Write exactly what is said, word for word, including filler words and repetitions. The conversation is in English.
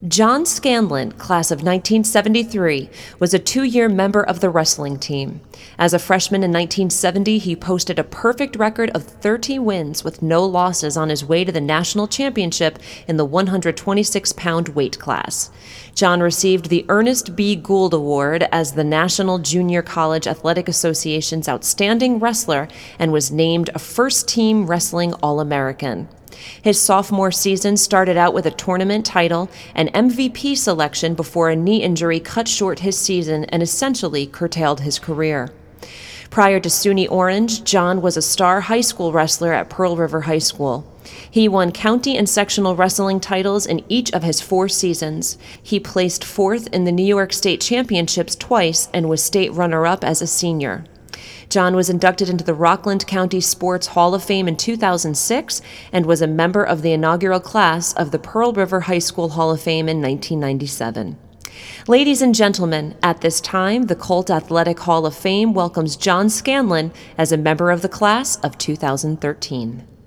John Scanlon, class of nineteen seventy-three, was a two-year member of the wrestling team. As a freshman in nineteen seventy, he posted a perfect record of thirty wins with no losses on his way to the national championship in the one hundred twenty-six pound weight class. John received the Ernest B. Gould Award as the National Junior College Athletic Association's Outstanding Wrestler and was named a First-Team Wrestling All-American. His sophomore season started out with a tournament title and M V P selection before a knee injury cut short his season and essentially curtailed his career. Prior to SUNY Orange, John was a star high school wrestler at Pearl River High School. He won county and sectional wrestling titles in each of his four seasons. He placed fourth in the New York State Championships twice and was state runner-up as a senior. John was inducted into the Rockland County Sports Hall of Fame in two thousand six and was a member of the inaugural class of the Pearl River High School Hall of Fame in nineteen ninety-seven. Ladies and gentlemen, at this time, the Colt Athletic Hall of Fame welcomes John Scanlon as a member of the class of two thousand thirteen.